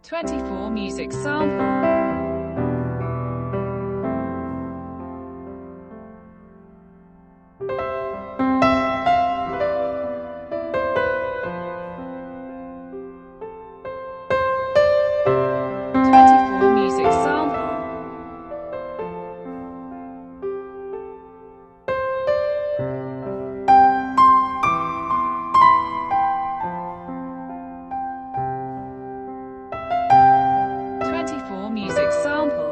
24 music sample. 24 music sample. 24 music sample.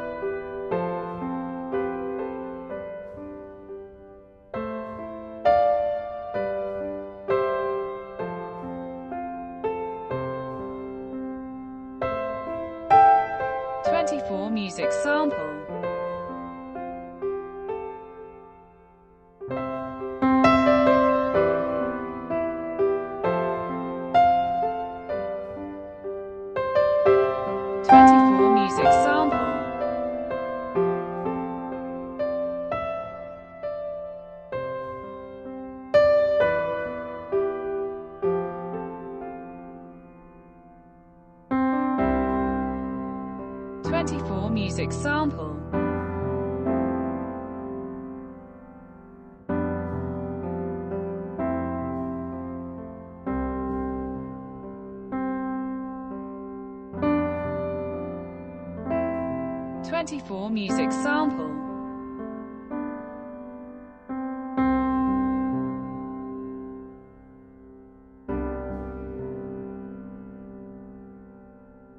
24 music sample. 24 music sample. 24 music sample. 24 music sample.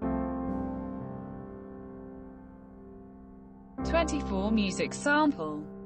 24 music sample.